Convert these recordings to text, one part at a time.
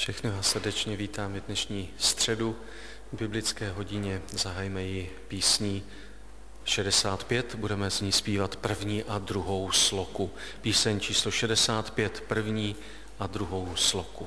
Všechny vás srdečně vítám v dnešní středu v biblické hodině. Zahajme ji písní 65, budeme z ní zpívat první a druhou sloku. Píseň číslo 65, první a druhou sloku.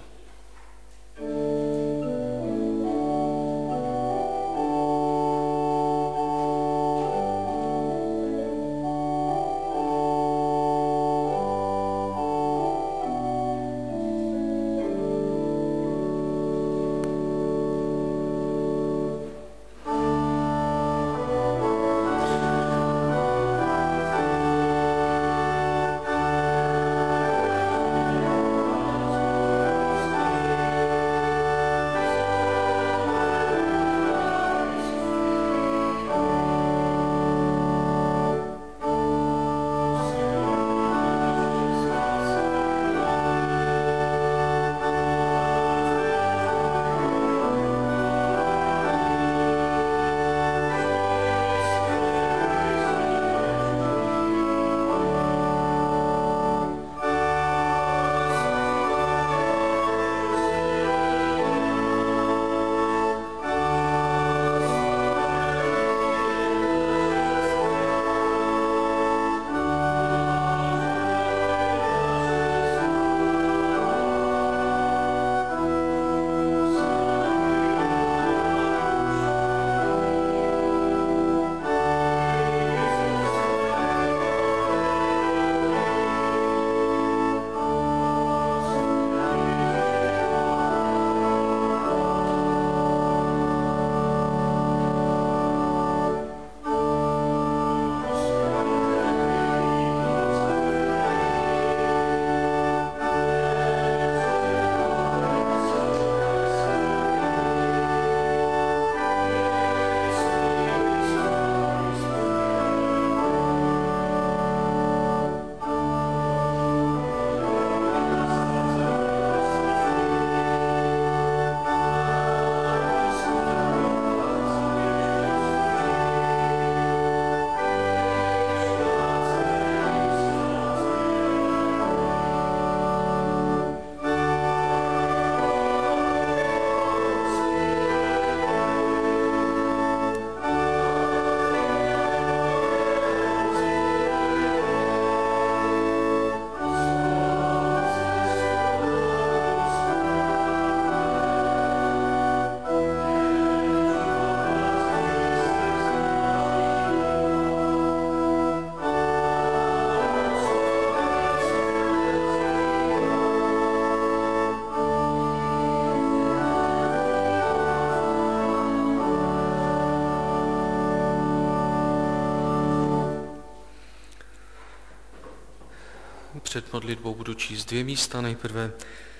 Před modlitbou budu číst dvě místa, nejprve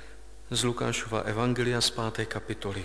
z Lukášova evangelia z 5. kapitoly.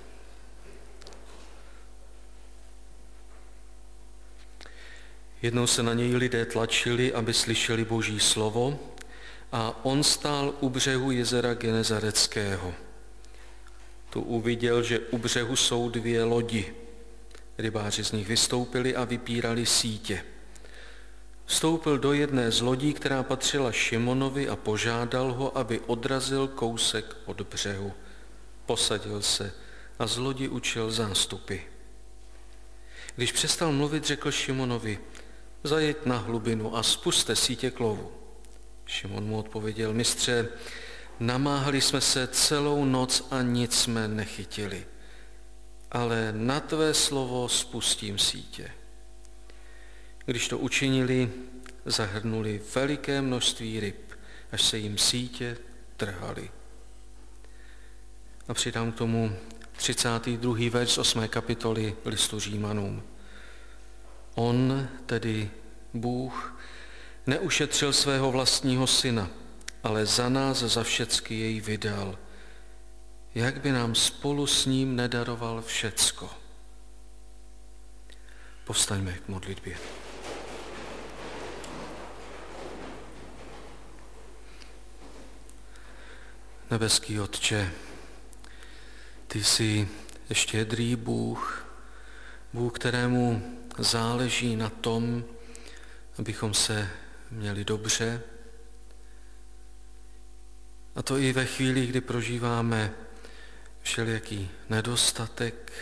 Jednou se na něj lidé tlačili, aby slyšeli Boží slovo, a on stál u břehu jezera Genezareckého. Tu uviděl, že u břehu jsou dvě lodi. Rybáři z nich vystoupili a vypírali sítě. Vstoupil do jedné z lodí, která patřila Šimonovi, a požádal ho, aby odrazil kousek od břehu. Posadil se a z lodi učil zástupy. Když přestal mluvit, řekl Šimonovi: zajeď na hlubinu a spuste sítě k lovu. Šimon mu odpověděl: mistře, namáhali jsme se celou noc a nic jsme nechytili, ale na tvé slovo spustím sítě. Když to učinili, zahrnuli veliké množství ryb, až se jim sítě trhaly. A přidám k tomu 32. verš 8. kapitoly listu Římanům. On, tedy Bůh, neušetřil svého vlastního syna, ale za nás za všecky jej vydal. Jak by nám spolu s ním nedaroval všecko? Povstaňme k modlitbě. Nebeský Otče, ty jsi štědrý Bůh, Bůh, kterému záleží na tom, abychom se měli dobře. A to i ve chvíli, kdy prožíváme všelijaký nedostatek.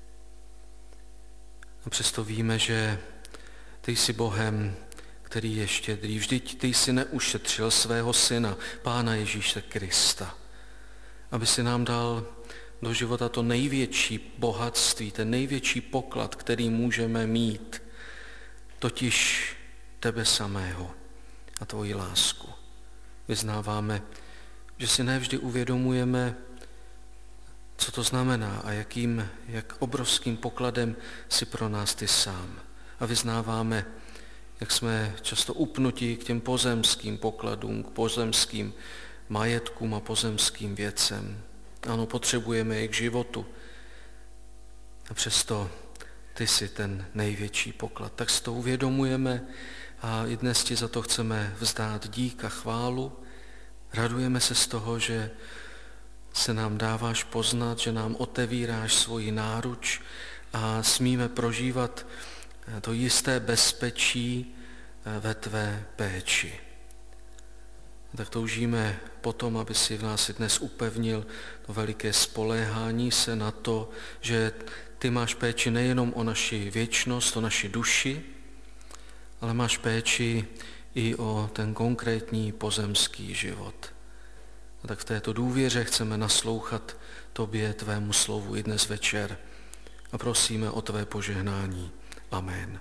A přesto víme, že ty jsi Bohem, který je štědrý. Vždyť ty jsi neušetřil svého syna, Pána Ježíše Krista, aby si nám dal do života to největší bohatství, ten největší poklad, který můžeme mít, totiž tebe samého a tvoji lásku. Vyznáváme, že si nevždy uvědomujeme, co to znamená a jak obrovským pokladem si pro nás ty sám. A vyznáváme, jak jsme často upnutí k těm pozemským pokladům, k pozemským majetkům a pozemským věcem. Ano, potřebujeme je k životu. A přesto ty jsi ten největší poklad. Tak si to uvědomujeme a i dnes ti za to chceme vzdát dík a chválu. Radujeme se z toho, že se nám dáváš poznat, že nám otevíráš svoji náruč a smíme prožívat to jisté bezpečí ve tvé péči. Tak toužíme potom, aby si v nás dnes upevnil to veliké spoléhání se na to, že ty máš péči nejenom o naši věčnost, o naši duši, ale máš péči i o ten konkrétní pozemský život. A tak v této důvěře chceme naslouchat tobě, tvému slovu i dnes večer a prosíme o tvé požehnání. Amen.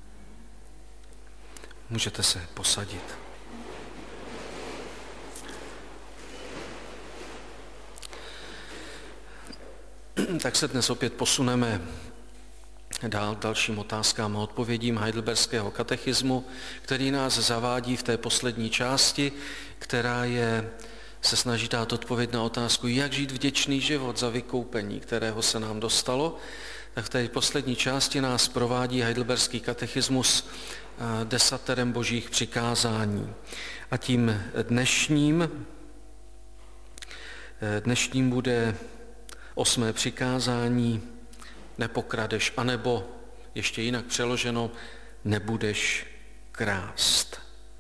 Můžete se posadit. Tak se dnes opět posuneme dál k dalším otázkám a odpovědím heidelberského katechismu, který nás zavádí v té poslední části, která se snaží dát odpověď na otázku, jak žít vděčný život za vykoupení, kterého se nám dostalo. Tak v té poslední části nás provádí heidelberský katechismus desaterem božích přikázání. A tím dnešním bude 8. přikázání, nepokradeš, anebo ještě jinak přeloženo, nebudeš krást.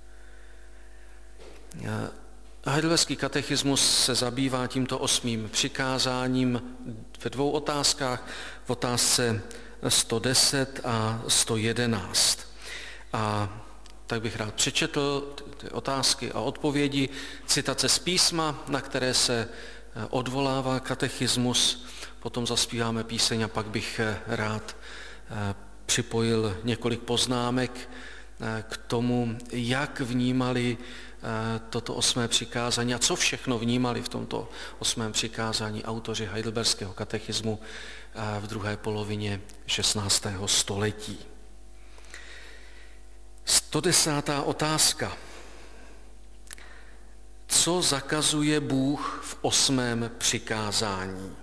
Heidelberský katechismus se zabývá tímto 8. přikázáním ve 2 otázkách, v otázce 110 a 111. A tak bych rád přečetl ty otázky a odpovědi, citace z písma, na které se odvolává katechismus, potom zaspíváme píseň a pak bych rád připojil několik poznámek k tomu, jak vnímali toto 8. přikázání a co všechno vnímali v tomto 8. přikázání autoři heidelberského katechismu v druhé polovině 16. století. 110. otázka. Co zakazuje Bůh v 8. přikázání?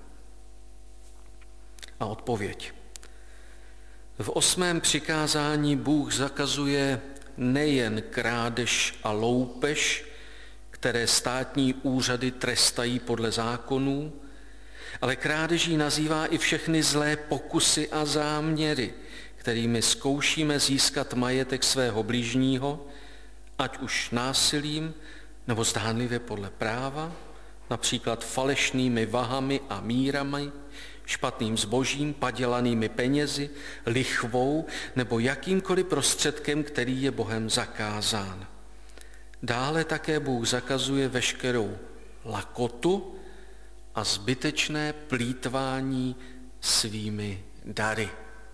A odpověď. V 8. přikázání Bůh zakazuje nejen krádež a loupež, které státní úřady trestají podle zákonů, ale krádeží nazývá i všechny zlé pokusy a záměry, kterými zkoušíme získat majetek svého bližního, ať už násilím, nebo zdánlivě podle práva, například falešnými vahami a mírami, špatným zbožím, padělanými penězi, lichvou nebo jakýmkoliv prostředkem, který je Bohem zakázán. Dále také Bůh zakazuje veškerou lakotu a zbytečné plýtvání svými dary.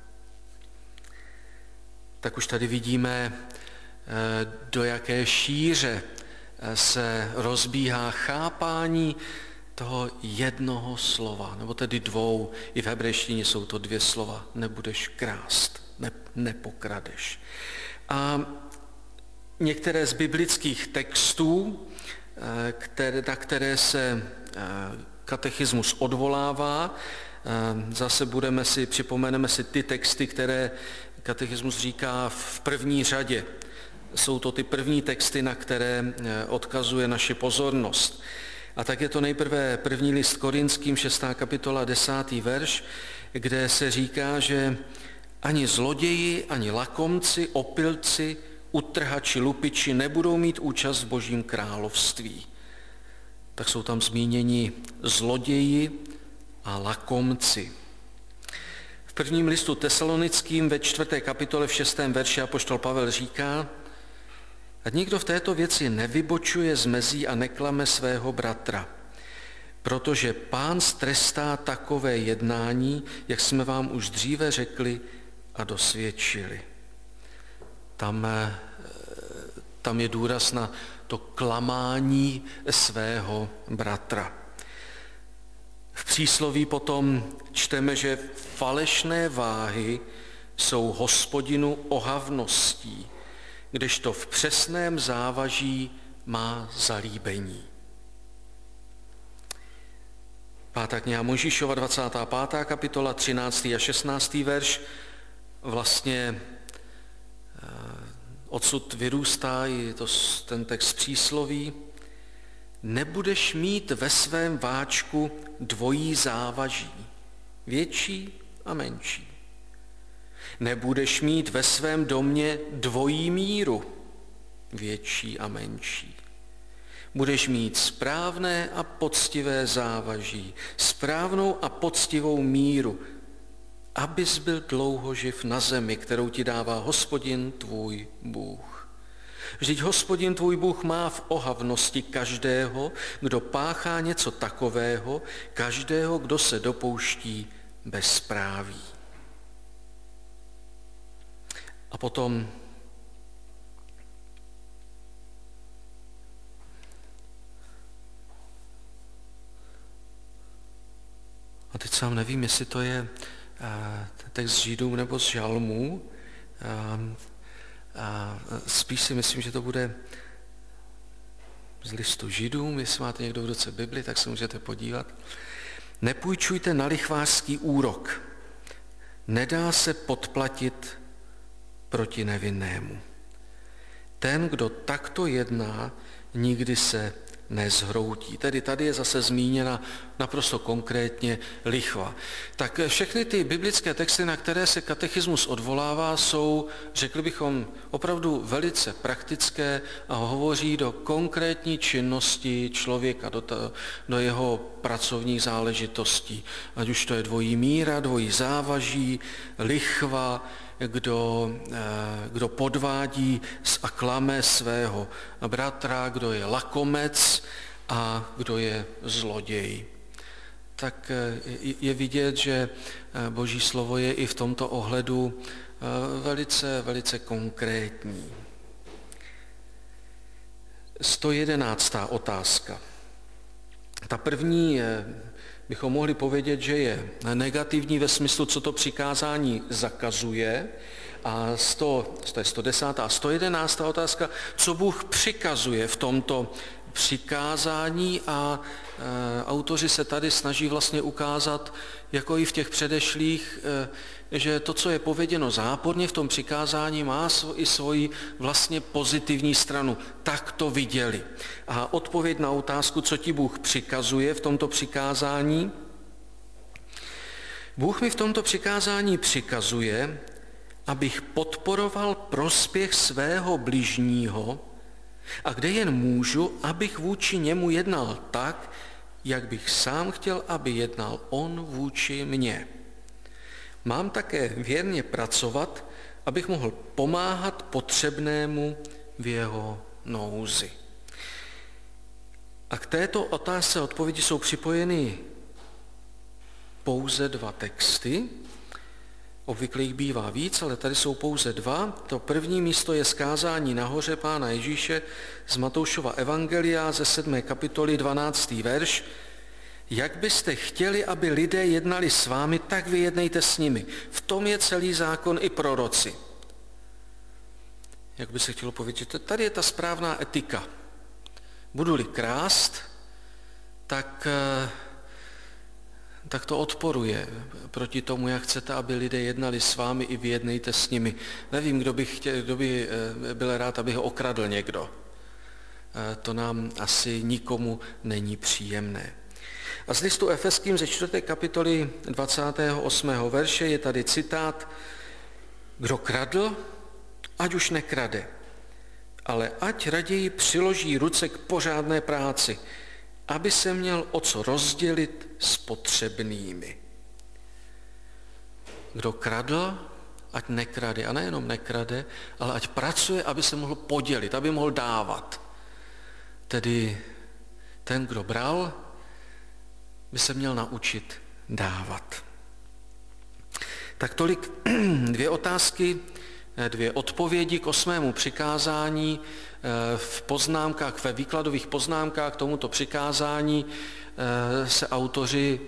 Tak už tady vidíme, do jaké šíře se rozbíhá chápání toho jednoho slova, nebo tedy 2, i v hebrejštině jsou to 2 slova, nebudeš krást, nepokradeš. A některé z biblických textů, na které se katechismus odvolává, zase připomeneme si ty texty, které katechismus říká v první řadě. Jsou to ty první texty, na které odkazuje naši pozornost. A tak je to nejprve 1. list Korinským, 6. kapitola, 10. verš, kde se říká, že ani zloději, ani lakomci, opilci, utrhači, lupiči nebudou mít účast v Božím království. Tak jsou tam zmíněni zloději, a lakomci. V prvním listu Tesalonickým ve 4. kapitole v 6. verši apoštol Pavel říká: ať nikdo v této věci nevybočuje z mezí a neklame svého bratra, protože Pán strestá takové jednání, jak jsme vám už dříve řekli a dosvědčili. Tam je důraz na to klamání svého bratra. V přísloví potom čteme, že falešné váhy jsou Hospodinu ohavností, kdežto v přesném závaží má zalíbení. 5. kniha Mojžíšova, 25. kapitola, 13. a 16. verš. Vlastně odsud vyrůstá i ten text přísloví. Nebudeš mít ve svém váčku dvojí závaží, větší a menší. Nebudeš mít ve svém domě dvojí míru, větší a menší. Budeš mít správné a poctivé závaží, správnou a poctivou míru, abys byl dlouho živ na zemi, kterou ti dává Hospodin tvůj Bůh. Vždyť Hospodin tvůj Bůh má v ohavnosti každého, kdo páchá něco takového, každého, kdo se dopouští bezpráví. A potom a teď sám nevím, jestli to je text z Židů nebo z Žalmů. Spíš si myslím, že to bude z listu Židům. Jestli máte někdo v ruce Bibli, tak se můžete podívat. Nepůjčujte na lichvářský úrok. Nedá se podplatit proti nevinnému. Ten, kdo takto jedná, nikdy se nezhroutí. Tedy tady je zase zmíněna naprosto konkrétně lichva. Tak všechny ty biblické texty, na které se katechismus odvolává, jsou, řekli bychom, opravdu velice praktické a hovoří do konkrétní činnosti člověka, do jeho pracovních záležitostí. Ať už to je dvojí míra, dvojí závaží, lichva, kdo podvádí a klame svého bratra, kdo je lakomec a kdo je zloděj. Tak je vidět, že Boží slovo je i v tomto ohledu velice, velice konkrétní. 111. otázka. Ta první bychom mohli povědět, že je negativní ve smyslu, co to přikázání zakazuje. A to je 110. a 111. otázka, co Bůh přikazuje v tomto přikázání, a autoři se tady snaží vlastně ukázat, jako i v těch předešlých, že to, co je pověděno záporně v tom přikázání, má i svoji vlastně pozitivní stranu. Tak to viděli. A odpověď na otázku, co ti Bůh přikazuje v tomto přikázání. Bůh mi v tomto přikázání přikazuje, abych podporoval prospěch svého bližního a kde jen můžu, abych vůči němu jednal tak, jak bych sám chtěl, aby jednal on vůči mně. Mám také věrně pracovat, abych mohl pomáhat potřebnému v jeho nouzi. A k této otázce odpovědi jsou připojeny pouze 2 texty. Obvykle jich bývá víc, ale tady jsou pouze 2. To první místo je zkázání nahoře Pána Ježíše z Matoušova evangelia ze 7. kapitoly 12. verš. Jak byste chtěli, aby lidé jednali s vámi, tak vy jednejte s nimi. V tom je celý zákon i proroci. Jak by se chtělo povědět, že tady je ta správná etika. Budu-li krást, tak to odporuje proti tomu, jak chcete, aby lidé jednali s vámi, i vy jednejte s nimi. Nevím, kdo by byl rád, aby ho okradl někdo. To nám asi nikomu není příjemné. A z listu Efeským ze 4. kapitoly 28. verše je tady citát: kdo kradl, ať už nekrade, ale ať raději přiloží ruce k pořádné práci, aby se měl o co rozdělit s potřebnými. Kdo kradl, ať nekrade. A nejenom nekrade, ale ať pracuje, aby se mohl podělit, aby mohl dávat. Tedy ten, kdo bral, by se měl naučit dávat. Tak tolik 2 otázky, 2 odpovědi k 8. přikázání. V poznámkách, ve výkladových poznámkách k tomuto přikázání se autoři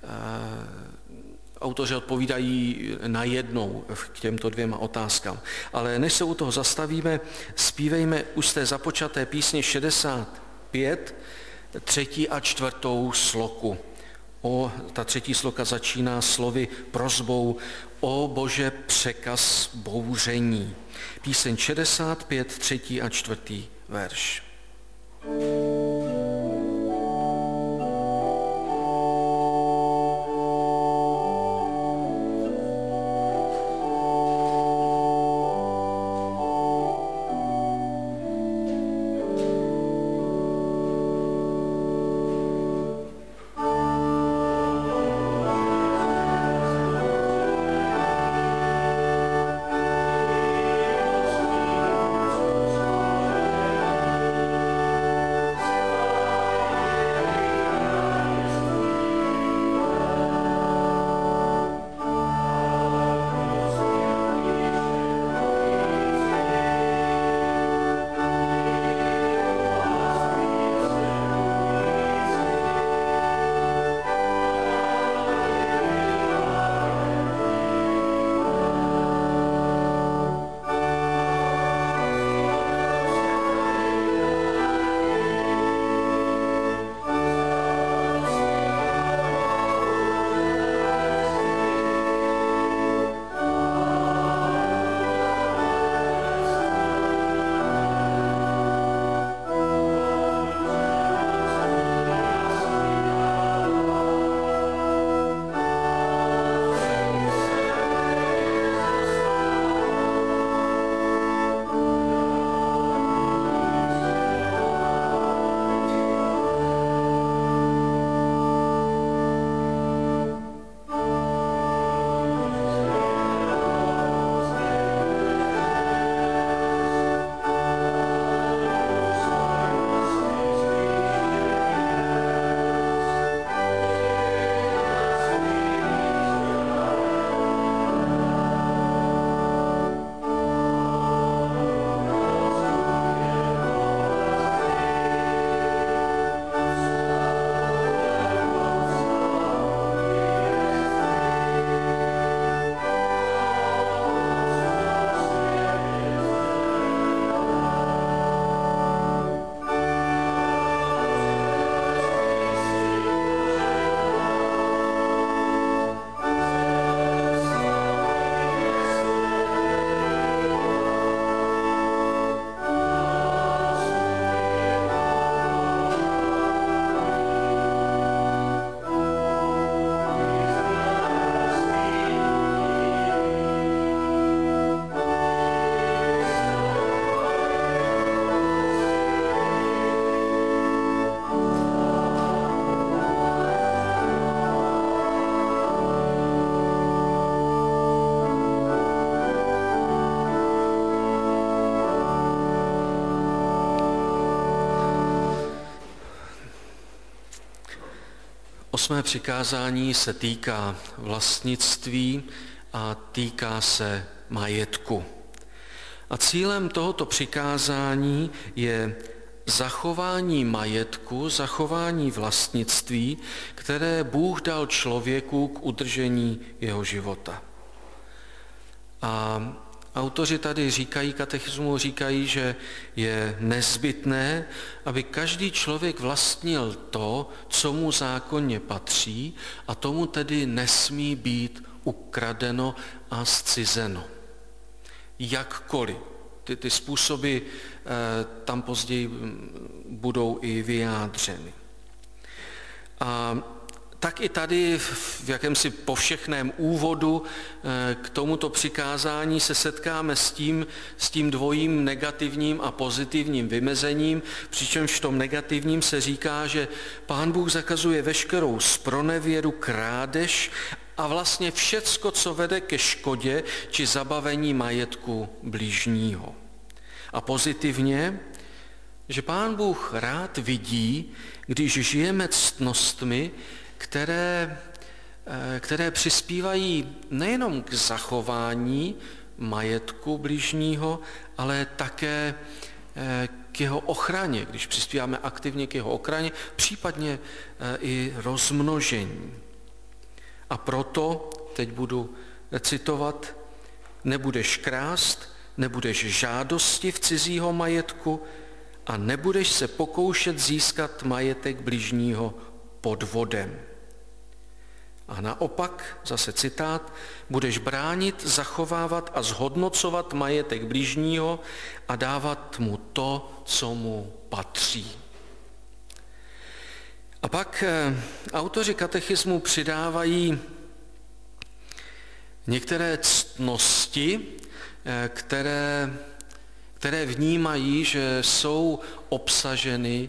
odpovídají najednou k těmto 2 otázkám. Ale než se u toho zastavíme, zpívejme už z té započaté písně 65, 3. a 4. sloku. Ta 3. sloka začíná slovy prosbou: O Bože, překaz bouření. Píseň 65, 3. a 4. verš. Osmé přikázání se týká vlastnictví a týká se majetku. A cílem tohoto přikázání je zachování majetku, zachování vlastnictví, které Bůh dal člověku k udržení jeho života. A autoři tady říkají, katechismu říkají, že je nezbytné, aby každý člověk vlastnil to, co mu zákonně patří, a tomu tedy nesmí být ukradeno a zcizeno. Jakkoliv. Ty způsoby tam později budou i vyjádřeny. A tak i tady v jakémsi povšechném úvodu k tomuto přikázání se setkáme s tím dvojím negativním a pozitivním vymezením, přičemž v tom negativním se říká, že Pán Bůh zakazuje veškerou zpronevěru, krádež a vlastně všecko, co vede ke škodě či zabavení majetku bližního. A pozitivně, že Pán Bůh rád vidí, když žijeme ctnostmi, které přispívají nejenom k zachování majetku bližního, ale také k jeho ochraně, když přispíváme aktivně k jeho ochraně, případně i rozmnožení. A proto, teď budu citovat, nebudeš krást, nebudeš žádosti v cizího majetku a nebudeš se pokoušet získat majetek bližního podvodem. A naopak, zase citát, budeš bránit, zachovávat a zhodnocovat majetek bližního a dávat mu to, co mu patří. A pak autoři katechismu přidávají některé ctnosti, které vnímají, že jsou obsaženy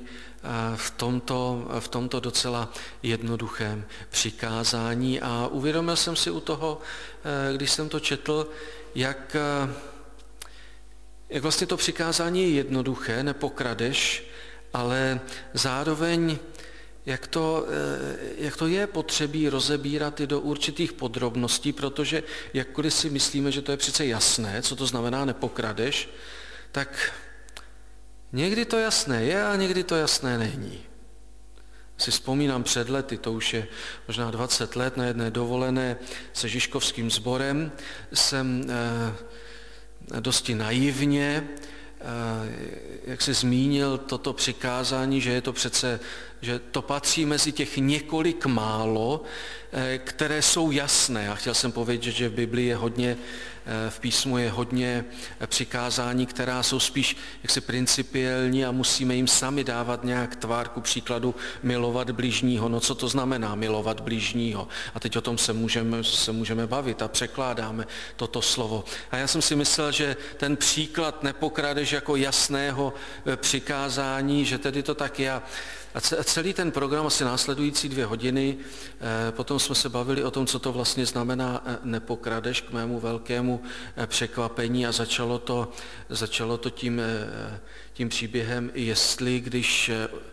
v tomto docela jednoduchém přikázání. A uvědomil jsem si u toho, když jsem to četl, jak vlastně to přikázání je jednoduché, nepokradeš, ale zároveň jak to je potřebí rozebírat i do určitých podrobností, protože jakkoliv si myslíme, že to je přece jasné, co to znamená nepokradeš, tak někdy to jasné je a někdy to jasné není. Si vzpomínám před lety, to už je možná 20 let, na jedné dovolené se Žižkovským sborem jsem dosti naivně, jak se zmínil toto přikázání, že je to přece, že to patří mezi těch několik málo, které jsou jasné. A chtěl jsem povědět, že v Biblii je hodně, v písmu je hodně přikázání, která jsou spíš jaksi principiální a musíme jim sami dávat nějak tvar, ku příkladu milovat bližního. No co to znamená milovat bližního? A teď o tom se můžeme bavit a překládáme toto slovo. A já jsem si myslel, že ten příklad nepokradeš jako jasného přikázání, že tedy to tak je. A celý ten program, asi následující 2 hodiny, potom jsme se bavili o tom, co to vlastně znamená nepokradeš, k mému velkému překvapení, a začalo to tím příběhem, jestli když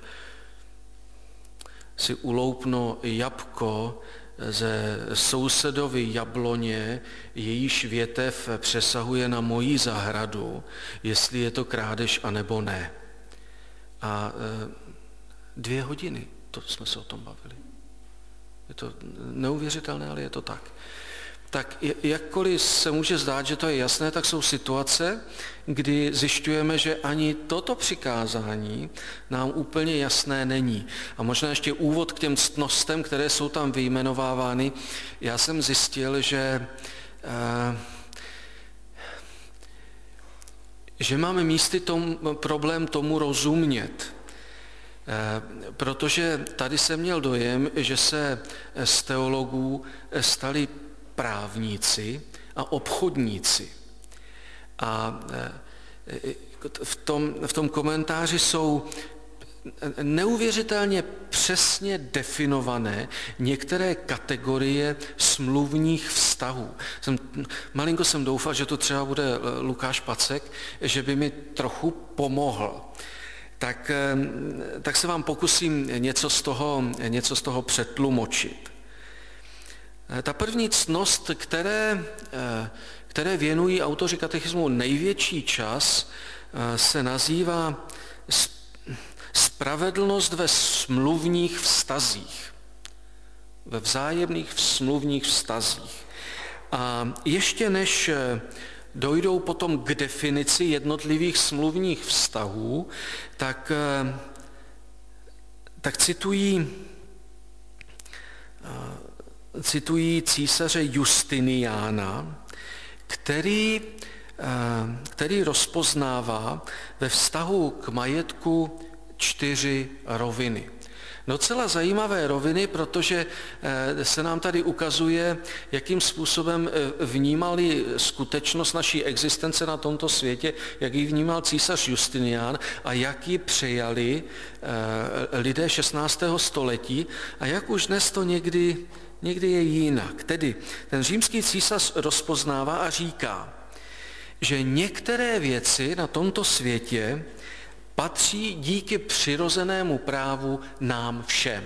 si uloupno jabko ze sousedovy jabloně, jejíž větev přesahuje na moji zahradu, jestli je to krádež anebo ne. A 2 hodiny, to jsme se o tom bavili. Je to neuvěřitelné, ale je to tak. Tak jakkoliv se může zdát, že to je jasné, tak jsou situace, kdy zjišťujeme, že ani toto přikázání nám úplně jasné není. A možná ještě úvod k těm ctnostem, které jsou tam vyjmenovávány. Já jsem zjistil, že máme místy problém tomu rozumět. Protože tady jsem měl dojem, že se z teologů stali právníci a obchodníci. A v tom komentáři jsou neuvěřitelně přesně definované některé kategorie smluvních vztahů. Malinko jsem doufal, že to třeba bude Lukáš Pacek, že by mi trochu pomohl. Tak se vám pokusím něco z toho přetlumočit. Ta první ctnost, které věnují autoři katechismu největší čas, se nazývá spravedlnost ve smluvních vztazích. Ve vzájemných smluvních vztazích. A ještě než dojdou potom k definici jednotlivých smluvních vztahů, tak citují císaře Justiniána, který rozpoznává ve vztahu k majetku 4 roviny. Docela zajímavé roviny, protože se nám tady ukazuje, jakým způsobem vnímali skutečnost naší existence na tomto světě, jak ji vnímal císař Justinian a jak ji přejali lidé 16. století a jak už dnes to někdy je jinak. Tedy ten římský císař rozpoznává a říká, že některé věci na tomto světě patří díky přirozenému právu nám všem.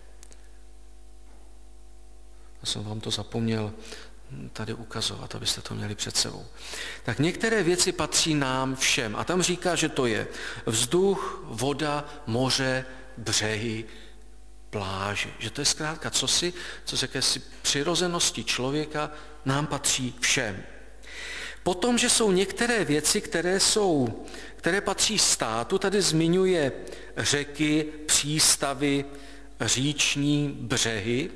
Já jsem vám to zapomněl tady ukazovat, abyste to měli před sebou. Tak některé věci patří nám všem. A tam říká, že to je vzduch, voda, moře, břehy, pláže. Že to je zkrátka co z jakési přirozenosti člověka nám patří všem. Potom, že jsou některé věci, které patří státu, tady zmiňuje řeky, přístavy, říční břehy.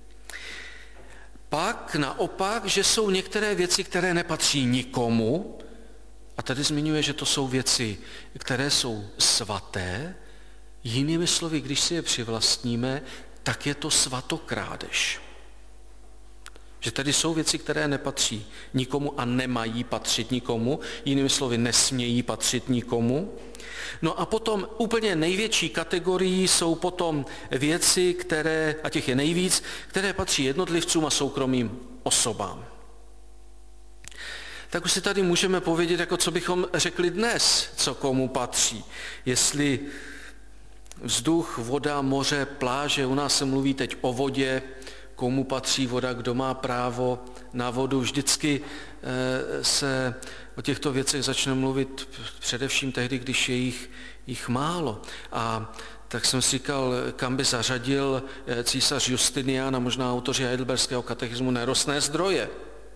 Pak naopak, že jsou některé věci, které nepatří nikomu, a tady zmiňuje, že to jsou věci, které jsou svaté. Jinými slovy, když si je přivlastníme, tak je to svatokrádež. Že tady jsou věci, které nepatří nikomu a nemají patřit nikomu, jinými slovy nesmějí patřit nikomu. No a potom úplně největší kategorií jsou potom věci, které, a těch je nejvíc, které patří jednotlivcům a soukromým osobám. Tak už si tady můžeme povědět, jako co bychom řekli dnes, co komu patří. Jestli vzduch, voda, moře, pláže, u nás se mluví teď o vodě, komu patří voda, kdo má právo na vodu. Vždycky se o těchto věcech začne mluvit především tehdy, když je jich málo. A tak jsem si říkal, kam by zařadil císař Justinian a možná autoři Heidelberského katechismu nerostné zdroje.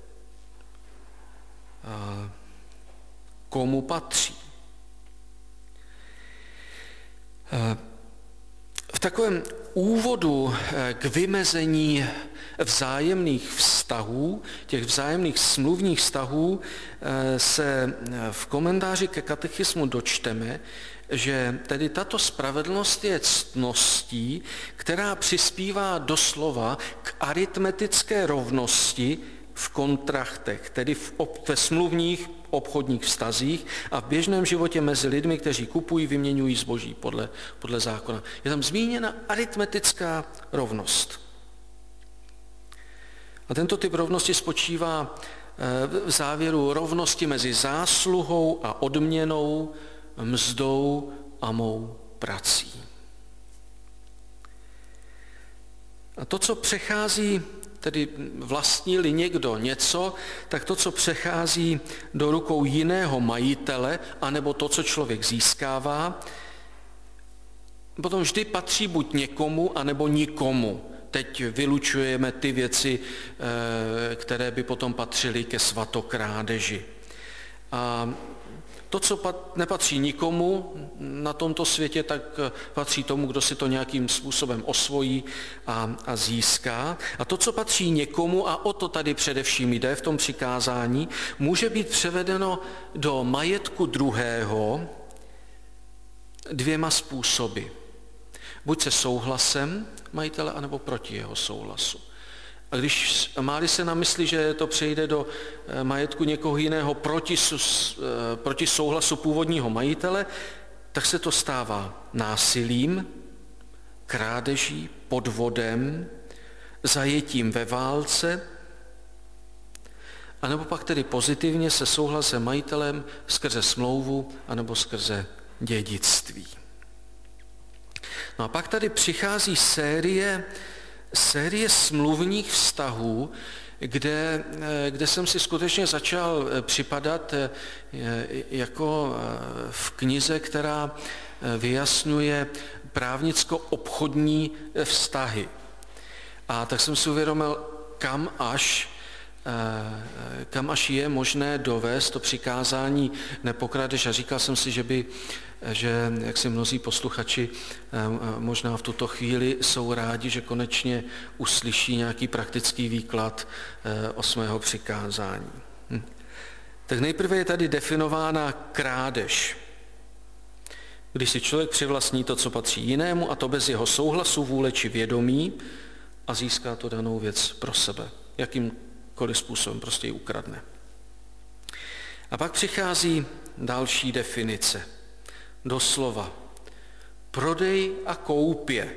Komu patří? V takovém úvodu k vymezení vzájemných vztahů, těch vzájemných smluvních vztahů, se v komentáři ke katechismu dočteme, že tedy tato spravedlnost je ctností, která přispívá doslova k aritmetické rovnosti v kontraktech, tedy ve smluvních obchodních vztazích a v běžném životě mezi lidmi, kteří kupují, vyměňují zboží podle zákona. Je tam zmíněna aritmetická rovnost. A tento typ rovnosti spočívá v závěru rovnosti mezi zásluhou a odměnou, mzdou a mou prací. A to, co přechází, tedy vlastní-li někdo něco, tak to, co přechází do rukou jiného majitele, anebo to, co člověk získává, potom vždy patří buď někomu, anebo nikomu. Teď vylučujeme ty věci, které by potom patřily ke svatokrádeži. A to, co nepatří nikomu na tomto světě, tak patří tomu, kdo si to nějakým způsobem osvojí a získá. A to, co patří někomu, a o to tady především jde v tom přikázání, může být převedeno do majetku druhého dvěma způsoby. Buď se souhlasem majitele, anebo proti jeho souhlasu. A když má-li se na mysli, že to přejde do majetku někoho jiného proti souhlasu původního majitele, tak se to stává násilím, krádeží, podvodem, zajetím ve válce, anebo pak tedy pozitivně se souhlasem majitelem skrze smlouvu anebo skrze dědictví. No a pak tady přichází série smluvních vztahů, kde jsem si skutečně začal připadat jako v knize, která vyjasňuje právnicko-obchodní vztahy. A tak jsem si uvědomil, kam až je možné dovést to přikázání nepokradeš. A říkal jsem si, že jak si mnozí posluchači možná v tuto chvíli jsou rádi, že konečně uslyší nějaký praktický výklad 8. přikázání. Tak nejprve je tady definována krádež. Když si člověk přivlastní to, co patří jinému, a to bez jeho souhlasu, vůle či vědomí, a získá to danou věc pro sebe. Jakýmkoliv způsobem prostě ji ukradne. A pak přichází další definice. Doslova. Prodej a koupě.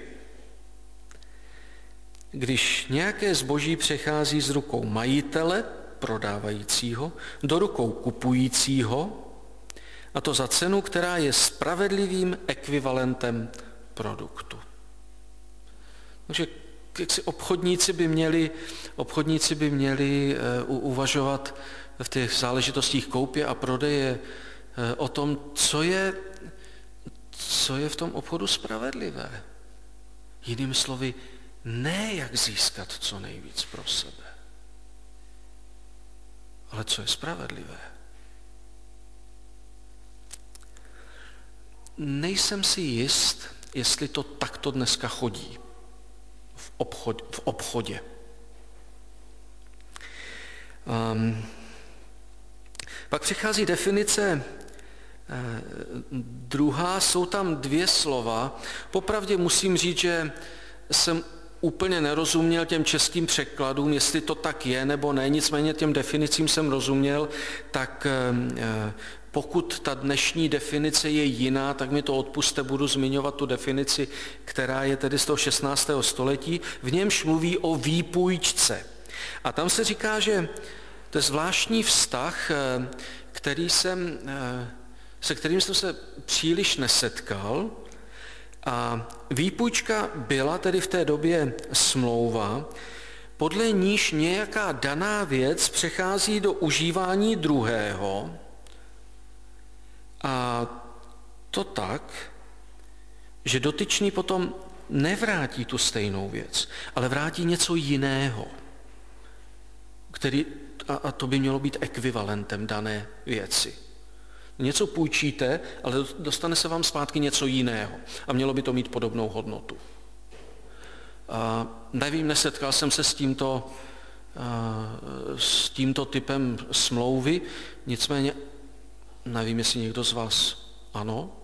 Když nějaké zboží přechází z rukou majitele, prodávajícího, do rukou kupujícího, a to za cenu, která je spravedlivým ekvivalentem produktu. Takže obchodníci by měli uvažovat v těch záležitostích koupě a prodeje o tom, co je v tom obchodu spravedlivé. Jinými slovy, ne jak získat co nejvíc pro sebe, ale co je spravedlivé. Nejsem si jist, jestli to takto dneska chodí v obchodě. Pak přichází definice druhá, jsou tam 2 slova. Popravdě musím říct, že jsem úplně nerozuměl těm českým překladům, jestli to tak je nebo ne, nicméně těm definicím jsem rozuměl, tak pokud ta dnešní definice je jiná, tak mi to odpusťte, budu zmiňovat tu definici, která je tedy z toho 16. století, v němž mluví o výpůjčce. A tam se říká, že to je zvláštní vztah, se kterým jsem se příliš nesetkal. A výpůjčka byla tedy v té době smlouva, podle níž nějaká daná věc přechází do užívání druhého, a to tak, že dotyčný potom nevrátí tu stejnou věc, ale vrátí něco jiného, a to by mělo být ekvivalentem dané věci. Něco půjčíte, ale dostane se vám zpátky něco jiného a mělo by to mít podobnou hodnotu. Nevím, nesetkal jsem se s tímto typem smlouvy, nicméně nevím, jestli někdo z vás ano.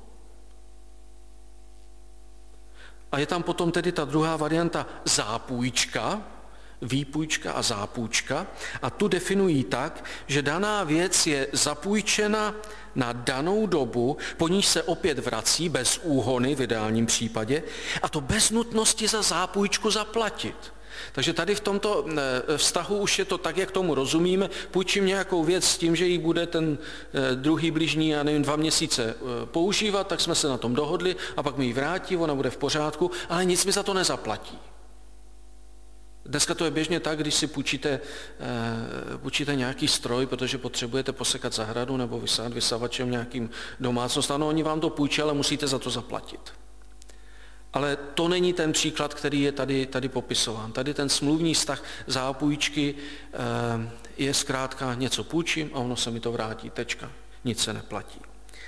A je tam potom tedy ta druhá varianta zápůjčka, výpůjčka a zápůjčka, a tu definují tak, že daná věc je zapůjčena na danou dobu, po níž se opět vrací bez úhony v ideálním případě, a to bez nutnosti za zápůjčku zaplatit. Takže tady v tomto vztahu už je to tak, jak tomu rozumíme. Půjčím nějakou věc s tím, že ji bude ten druhý bližní, 2 měsíce používat, tak jsme se na tom dohodli a pak mi ji vrátí, ona bude v pořádku, ale nic mi za to nezaplatí. Dneska to je běžně tak, když si půjčíte nějaký stroj, protože potřebujete posekat zahradu nebo vysát vysavačem nějakým domácnost. Ano, oni vám to půjčí, ale musíte za to zaplatit. Ale to není ten příklad, který je tady popisován. Tady ten smluvní vztah zápůjčky je zkrátka něco půjčím a ono se mi to vrátí, tečka. Nic se neplatí.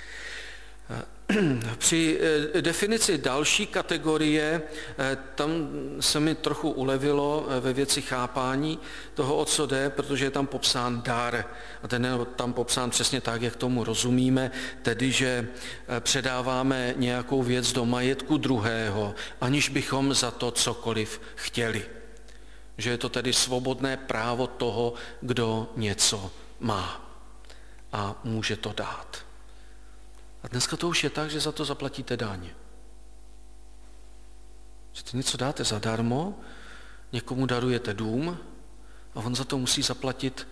Při definici další kategorie, tam se mi trochu ulevilo ve věci chápání toho, o co jde, protože je tam popsán dar. A ten je tam popsán přesně tak, jak tomu rozumíme, tedy, že předáváme nějakou věc do majetku druhého, aniž bychom za to cokoliv chtěli. Že je to tedy svobodné právo toho, kdo něco má a může to dát. A dneska to už je tak, že za to zaplatíte daň. Že ty něco dáte zadarmo, někomu darujete dům a on za to musí zaplatit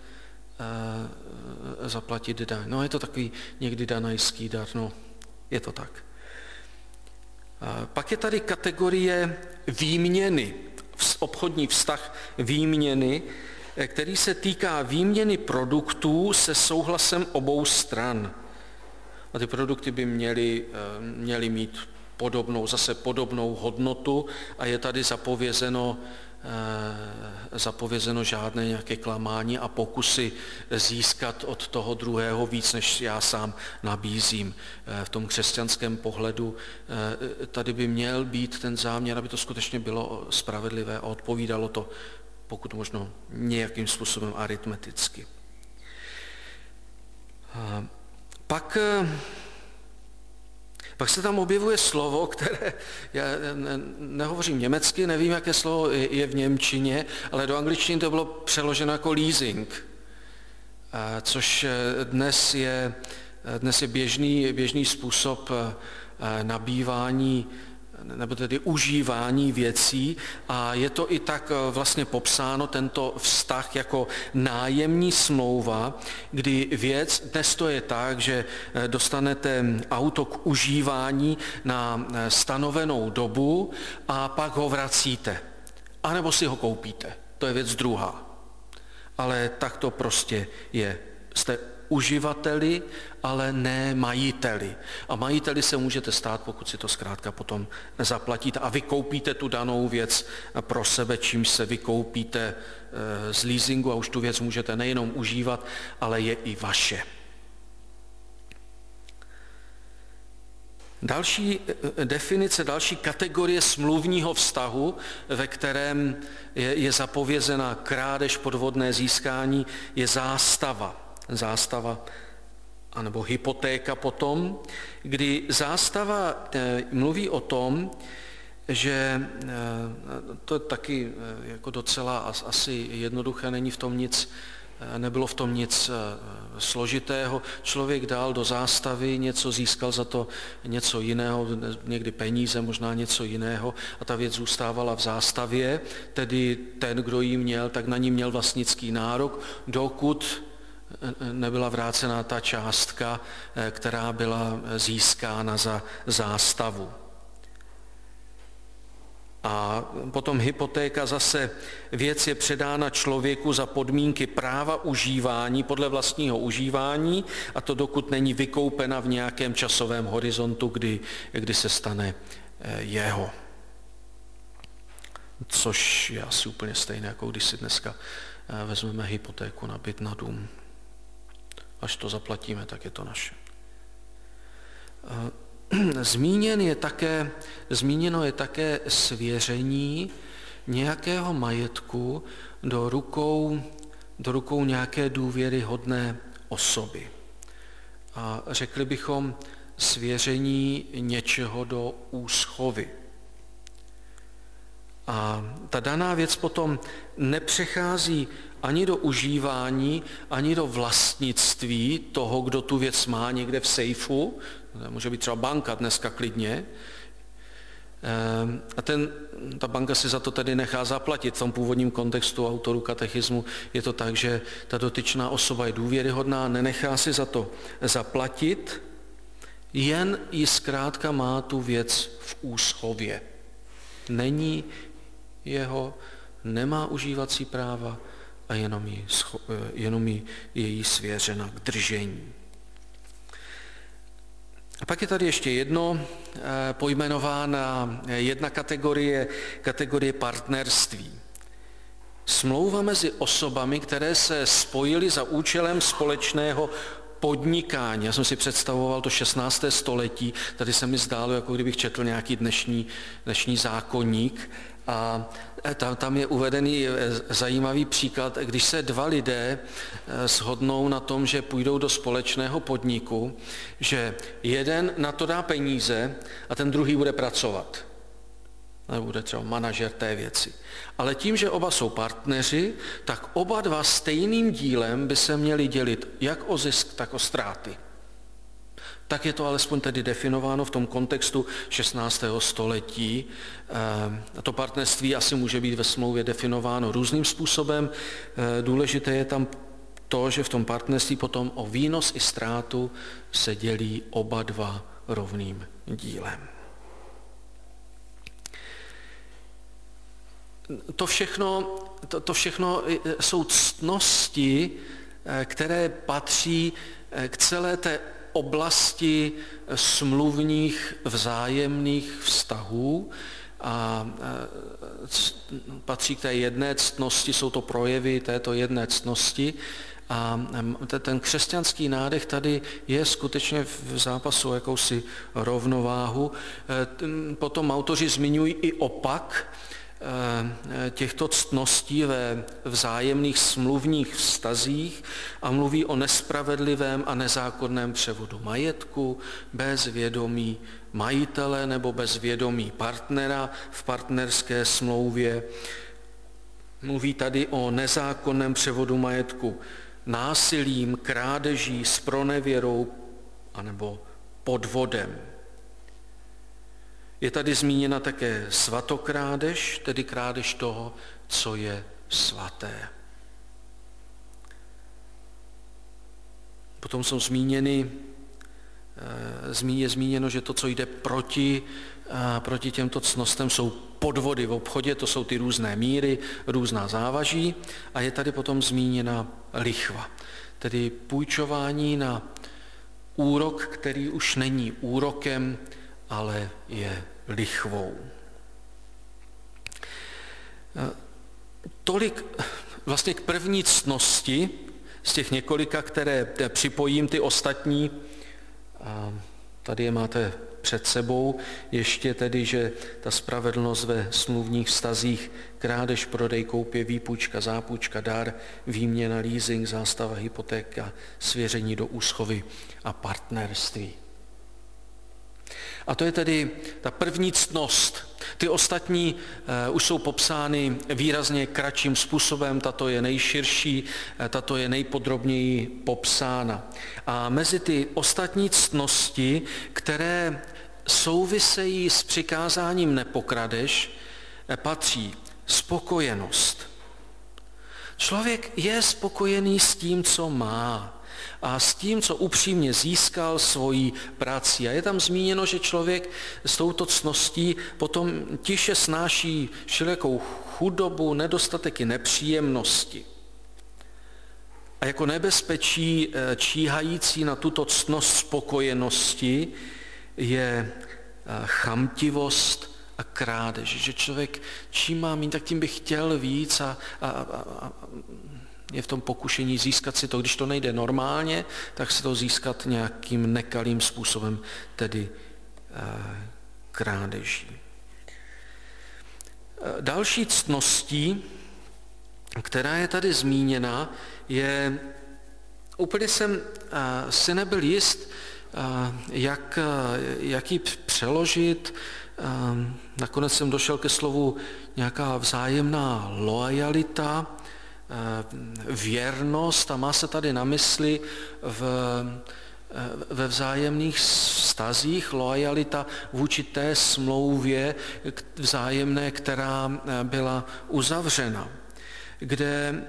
daň. No je to takový někdy danajský dar, no je to tak. Pak je tady kategorie výměny, obchodní vztah výměny, který se týká výměny produktů se souhlasem obou stran. A ty produkty by měly mít podobnou hodnotu a je tady zapovězeno žádné nějaké klamání a pokusy získat od toho druhého víc, než já sám nabízím. V tom křesťanském pohledu tady by měl být ten záměr, aby to skutečně bylo spravedlivé a odpovídalo to, pokud možno, nějakým způsobem aritmeticky. Pak se tam objevuje slovo, které, já nehovořím německy, nevím, jaké slovo je v němčině, ale do angličtiny to bylo přeloženo jako leasing, což dnes je běžný způsob nabývání nebo tedy užívání věcí a je to i tak vlastně popsáno, tento vztah jako nájemní smlouva, kdy věc, dnes to je tak, že dostanete auto k užívání na stanovenou dobu a pak ho vracíte, anebo si ho koupíte, to je věc druhá. Ale tak to prostě je. Jste uživateli, ale ne majiteli. A majiteli se můžete stát, pokud si to zkrátka potom zaplatíte a vykoupíte tu danou věc pro sebe, čímž se vykoupíte z leasingu a už tu věc můžete nejenom užívat, ale je i vaše. Další definice, další kategorie smluvního vztahu, ve kterém je zapovězena krádež, podvodné získání, je zástava. Zástava anebo hypotéka potom, kdy zástava mluví o tom, že to je taky jako docela asi jednoduché, nebylo v tom nic složitého. Člověk dal do zástavy něco, získal za to něco jiného, někdy peníze, možná něco jiného a ta věc zůstávala v zástavě, tedy ten, kdo ji měl, tak na ní měl vlastnický nárok, dokud nebyla vrácená ta částka, která byla získána za zástavu. A potom hypotéka zase, věc je předána člověku za podmínky práva užívání, podle vlastního užívání, a to dokud není vykoupena v nějakém časovém horizontu, kdy se stane jeho. Což je asi úplně stejné, jako když si dneska vezmeme hypotéku na byt, na dům. Až to zaplatíme, tak je to naše. Zmíněno je také svěření nějakého majetku do rukou nějaké důvěryhodné osoby. A řekli bychom svěření něčeho do úschovy. A ta daná věc potom nepřechází ani do užívání, ani do vlastnictví toho, kdo tu věc má někde v sejfu, může být třeba banka dneska klidně, a ta banka si za to tedy nechá zaplatit. V tom původním kontextu autorů katechismu je to tak, že ta dotyčná osoba je důvěryhodná, nenechá si za to zaplatit, jen ji zkrátka má tu věc v úschově. Není jeho, nemá užívací práva a jenom jí je jí svěřena k držení. A pak je tady ještě jedno pojmenována jedna kategorie partnerství. Smlouva mezi osobami, které se spojily za účelem společného podnikání. Já jsem si představoval to 16. století, tady se mi zdálo, jako kdybych četl nějaký dnešní zákoník, a tam je uvedený zajímavý příklad, když se dva lidé shodnou na tom, že půjdou do společného podniku, že jeden na to dá peníze a ten druhý bude pracovat. Bude třeba manažer té věci. Ale tím, že oba jsou partneři, tak oba dva stejným dílem by se měli dělit jak o zisk, tak o ztráty. Tak je to alespoň tedy definováno v tom kontextu 16. století. To partnerství asi může být ve smlouvě definováno různým způsobem. Důležité je tam to, že v tom partnerství potom o výnos i ztrátu se dělí oba dva rovným dílem. To všechno jsou ctnosti, které patří k celé té oblasti smluvních vzájemných vztahů a patří k té jedné ctnosti, jsou to projevy této jedné ctnosti a ten křesťanský nádech tady je skutečně v zápasu jakousi rovnováhu. Potom autoři zmiňují i opak, těchto ctností ve vzájemných smluvních vztazích a mluví o nespravedlivém a nezákonném převodu majetku bez vědomí majitele nebo bez vědomí partnera v partnerské smlouvě. Mluví tady o nezákonném převodu majetku násilím, krádeží, zpronevěrou anebo podvodem. Je tady zmíněna také svatokrádež, tedy krádež toho, co je svaté. Potom jsou je zmíněno, že to, co jde proti těmto ctnostem, jsou podvody v obchodě, to jsou ty různé míry, různá závaží a je tady potom zmíněna lichva, tedy půjčování na úrok, který už není úrokem, ale je lichvou. Tolik vlastně k první ctnosti z těch několika, které připojím, ty ostatní. Tady je máte před sebou, ještě tedy, že ta spravedlnost ve smluvních vztazích, krádež, prodej, koupě, výpůjčka, zápůjčka, dar, výměna, leasing, zástava, hypotéka, svěření do úschovy a partnerství. A to je tedy ta první ctnost. Ty ostatní už jsou popsány výrazně kratším způsobem, tato je nejširší, tato je nejpodrobněji popsána. A mezi ty ostatní ctnosti, které souvisejí s přikázáním nepokradeš, patří spokojenost. Člověk je spokojený s tím, co má, a s tím, co upřímně získal svojí prací. A je tam zmíněno, že člověk s touto ctností potom tiše snáší všelijakou chudobu, nedostatek i nepříjemnosti. A jako nebezpečí číhající na tuto ctnost spokojenosti je chamtivost a krádež. Že člověk čím má mít, tak tím by chtěl víc a je v tom pokušení získat si to, když to nejde normálně, tak si to získat nějakým nekalým způsobem, tedy krádeží. Další ctností, která je tady zmíněna, je, úplně jsem si nebyl jist, jak ji přeložit. Nakonec jsem došel ke slovu nějaká vzájemná loajalita, věrnost a má se tady na mysli ve vzájemných vztazích loajalita vůči té smlouvě vzájemné, která byla uzavřena, kde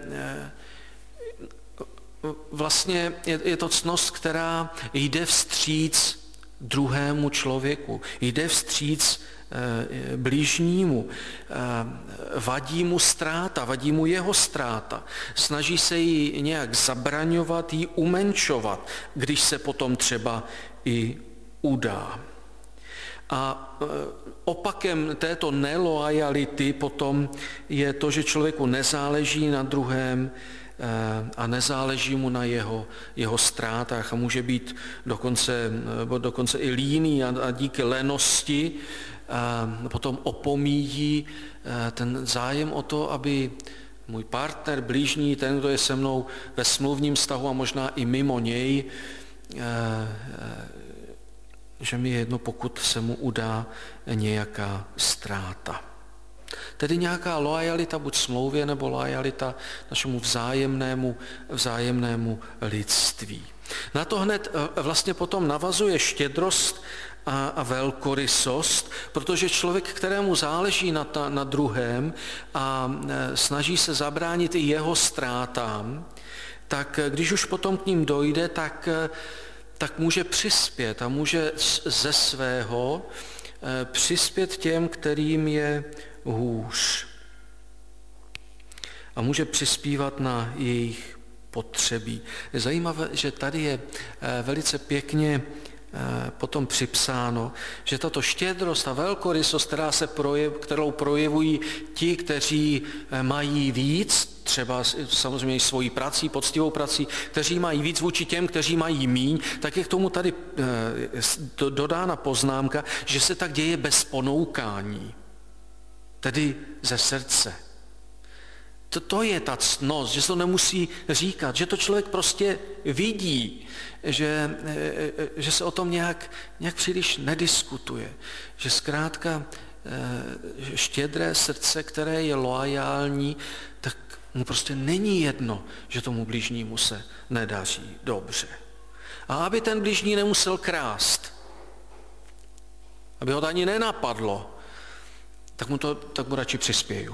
vlastně je to ctnost, která jde vstříc druhému člověku, jde vstříc blížnímu, vadí mu ztráta, vadí mu jeho ztráta, snaží se jí nějak zabraňovat, jí umenšovat, když se potom třeba i udá. A opakem této neloajality potom je to, že člověku nezáleží na druhém a nezáleží mu na jeho ztrátách a může být dokonce i líný a díky lenosti potom opomíjí ten zájem o to, aby můj partner, blížní, ten, kdo je se mnou ve smluvním vztahu a možná i mimo něj, že mi je jedno, pokud se mu udá nějaká ztráta. Tedy nějaká loajalita buď smlouvě nebo loajalita našemu vzájemnému lidství. Na to hned vlastně potom navazuje štědrost a velkorysost, protože člověk, kterému záleží na druhém a snaží se zabránit i jeho ztrátám, tak když už potom k ním dojde, tak může přispět a může ze svého přispět těm, kterým je hůř. A může přispívat na jejich potřebí. Je zajímavé, že tady je velice pěkně potom připsáno, že tato štědrost a velkorysost, kterou projevují ti, kteří mají víc, třeba samozřejmě svojí prací, poctivou prací, kteří mají víc vůči těm, kteří mají míň, tak je k tomu tady dodána poznámka, že se tak děje bez ponoukání. tedy ze srdce. To je ta ctnost, že se to nemusí říkat, že to člověk prostě vidí, že se o tom nějak příliš nediskutuje, že zkrátka štědré srdce, které je loajální, tak mu prostě není jedno, že tomu bližnímu se nedaří dobře. A aby ten bližní nemusel krást, aby ho to ani nenapadlo, tak mu radši přispěju.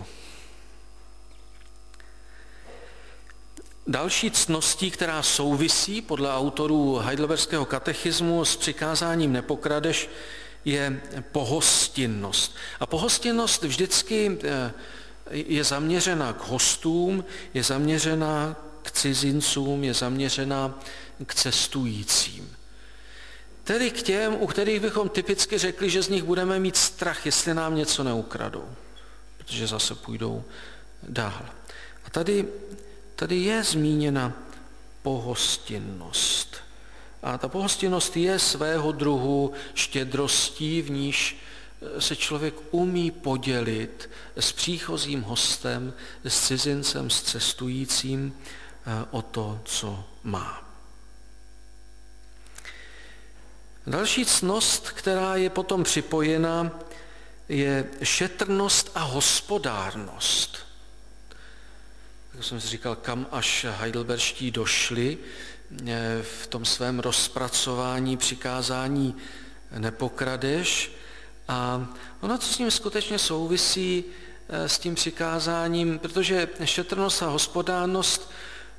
Další ctností, která souvisí podle autorů Heidelberského katechismu s přikázáním nepokradeš, je pohostinnost. A pohostinnost vždycky je zaměřena k hostům, je zaměřena k cizincům, je zaměřena k cestujícím. Tedy k těm, u kterých bychom typicky řekli, že z nich budeme mít strach, jestli nám něco neukradou, protože zase půjdou dál. A tady je zmíněna pohostinnost. A ta pohostinnost je svého druhu štědrostí, v níž se člověk umí podělit s příchozím hostem, s cizincem, s cestujícím o to, co má. Další ctnost, která je potom připojena, je šetrnost a hospodárnost. Tak jsem si říkal, kam až heidelberští došli v tom svém rozpracování přikázání nepokradeš. A ono to s ním skutečně souvisí s tím přikázáním, protože šetrnost a hospodárnost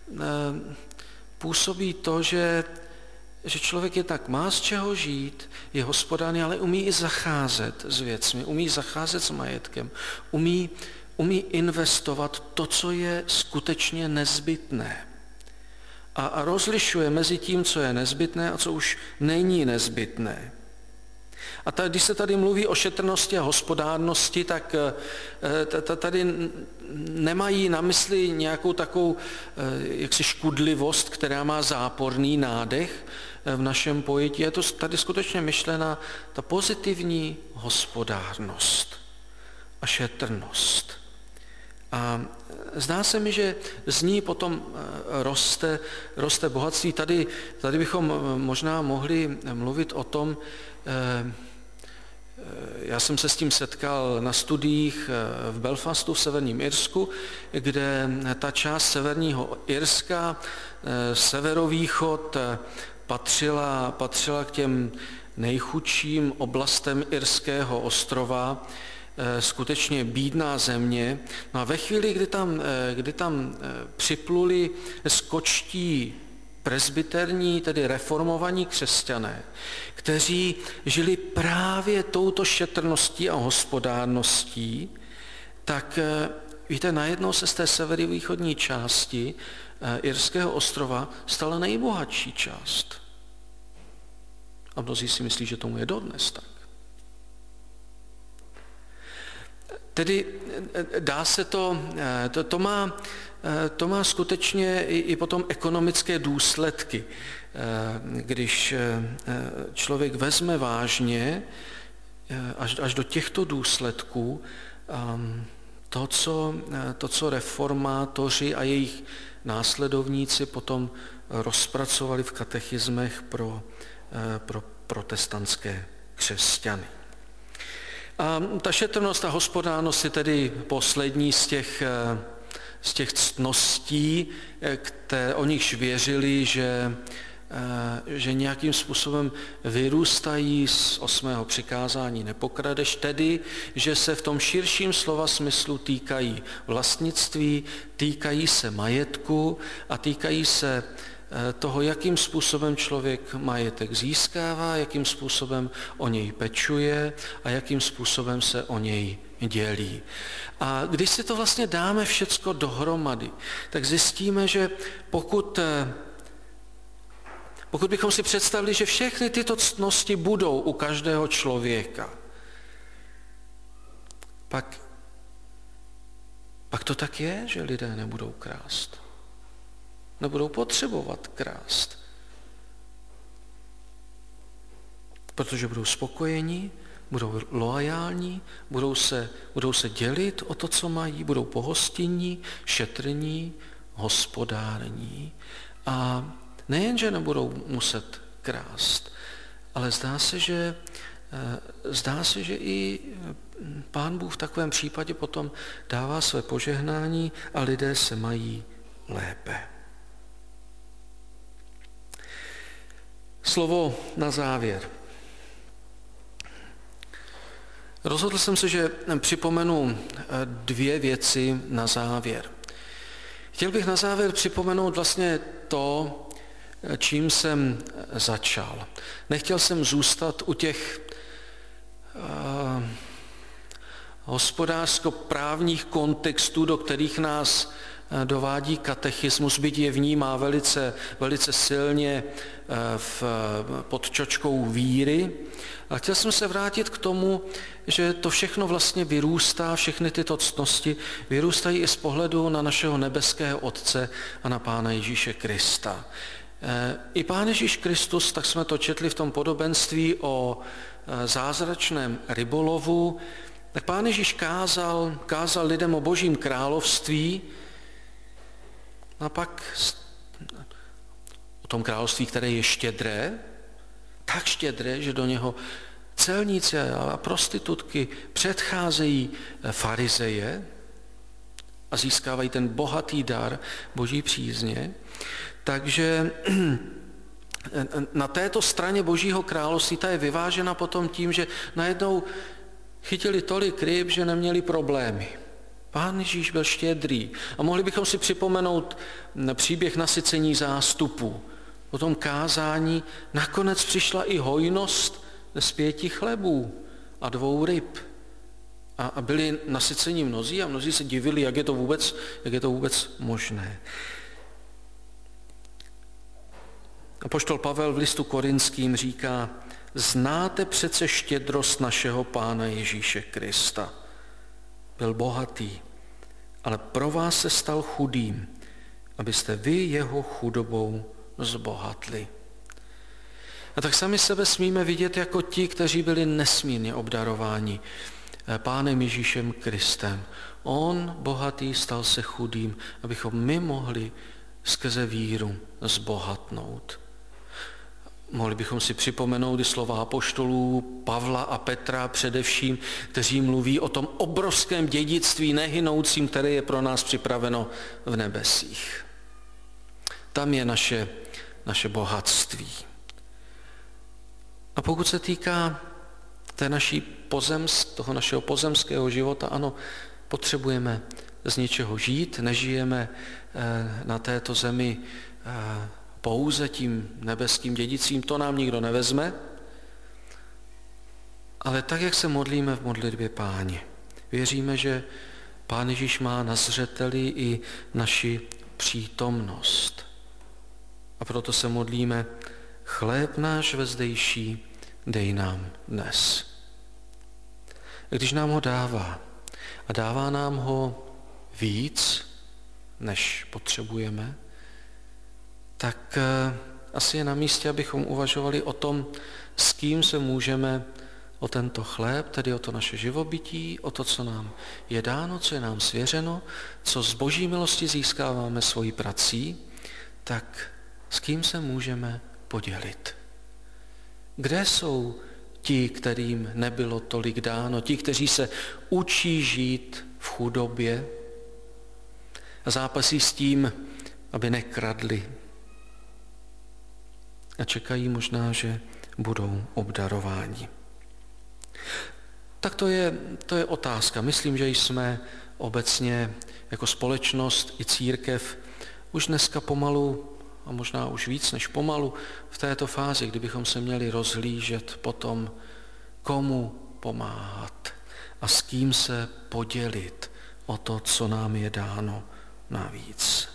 působí to, že člověk je tak má z čeho žít, je hospodárný, ale umí i zacházet s věcmi, umí zacházet s majetkem, umí investovat to, co je skutečně nezbytné. A rozlišuje mezi tím, co je nezbytné a co už není nezbytné. A když se tady mluví o šetrnosti a hospodárnosti, tak tady nemají na mysli nějakou takovou jaksi škudlivost, která má záporný nádech v našem pojetí. Je to tady skutečně myšlena ta pozitivní hospodárnost a šetrnost. A zdá se mi, že z ní potom roste bohatství. Tady bychom možná mohli mluvit o tom, já jsem se s tím setkal na studiích v Belfastu v Severním Irsku, kde ta část Severního Irska, severovýchod, patřila k těm nejchudším oblastem Irského ostrova, skutečně bídná země. No a ve chvíli, kdy tam připluli skočtí presbyterní, tedy reformovaní křesťané, kteří žili právě touto šetrností a hospodárností, tak víte, najednou se z té severovýchodní části Irského ostrova stala nejbohatší část. A mnozí si myslí, že tomu je dodnes tak. Tedy dá se to má skutečně i potom ekonomické důsledky, když člověk vezme vážně až do těchto důsledků to, co reformátoři a jejich následovníci potom rozpracovali v katechismech pro protestantské křesťany. A ta šetrnost a hospodárnost je tedy poslední z těch ctností, o nichž věřili, že nějakým způsobem vyrůstají z 8. přikázání nepokradeš, tedy, že se v tom širším slova smyslu týkají vlastnictví, týkají se majetku a týkají se toho, jakým způsobem člověk majetek získává, jakým způsobem o něj pečuje a jakým způsobem se o něj dělí. A když si to vlastně dáme všecko dohromady, tak zjistíme, že pokud bychom si představili, že všechny tyto ctnosti budou u každého člověka, pak to tak je, že lidé nebudou krást. Nebudou potřebovat krást. Protože budou spokojeni, budou loajální, budou se dělit o to, co mají, budou pohostinní, šetrní, hospodární. A nejen, že nebudou muset krást, ale zdá se, že i Pán Bůh v takovém případě potom dává své požehnání a lidé se mají lépe. Slovo na závěr. Rozhodl jsem se, že připomenu 2 věci na závěr. Chtěl bych na závěr připomenout vlastně to, čím jsem začal. Nechtěl jsem zůstat u těch hospodářsko-právních kontextů, do kterých nás dovádí katechismus, byť je vnímá velice silně pod čočkou víry. A chtěl jsem se vrátit k tomu, že to všechno vlastně vyrůstá, všechny tyto ctnosti vyrůstají i z pohledu na našeho nebeského Otce a na Pána Ježíše Krista. I Pán Ježíš Kristus, tak jsme to četli v tom podobenství o zázračném rybolovu, tak Pán Ježíš kázal lidem o Božím království a pak o tom království, které je štědré, tak štědré, že do něho celníci a prostitutky předcházejí farizeje a získávají ten bohatý dar Boží přízně. Takže na této straně Božího království ta je vyvážena potom tím, že najednou chytili tolik ryb, že neměli problémy. Pán Ježíš byl štědrý. A mohli bychom si připomenout příběh nasycení zástupu. Po tom kázání nakonec přišla i hojnost z 5 chlebů a 2 ryb. A byli nasyceni mnozí a mnozí se divili, jak je to vůbec možné. Apoštol Pavel v listu Korinským říká: znáte přece štědrost našeho Pána Ježíše Krista. Byl bohatý, ale pro vás se stal chudým, abyste vy jeho chudobou zbohatli. A tak sami sebe smíme vidět jako ti, kteří byli nesmírně obdarováni Pánem Ježíšem Kristem. On, bohatý, stal se chudým, abychom my mohli skrze víru zbohatnout. Mohli bychom si připomenout i slova apoštolů Pavla a Petra především, kteří mluví o tom obrovském dědictví nehynoucím, které je pro nás připraveno v nebesích. Tam je naše bohatství. A pokud se týká toho našeho pozemského života, ano, potřebujeme z něčeho žít, nežijeme na této zemi pouze tím nebeským dědictvím, to nám nikdo nevezme, ale tak, jak se modlíme v modlitbě Páně, věříme, že Pán Ježíš má na zřeteli i naši přítomnost. A proto se modlíme: chléb náš vezdejší dej nám dnes. A když nám ho dává, a dává nám ho víc, než potřebujeme, tak asi je na místě, abychom uvažovali o tom, s kým se můžeme o tento chléb, tedy o to naše živobytí, o to, co nám je dáno, co je nám svěřeno, co z Boží milosti získáváme svojí prací, tak s kým se můžeme podělit. Kde jsou ti, kterým nebylo tolik dáno, ti, kteří se učí žít v chudobě a zápasí s tím, aby nekradli a čekají možná, že budou obdarováni. Tak to je otázka. Myslím, že jsme obecně jako společnost i církev už dneska pomalu, a možná už víc než pomalu, v této fázi, kdybychom se měli rozhlížet po tom, komu pomáhat a s kým se podělit o to, co nám je dáno navíc.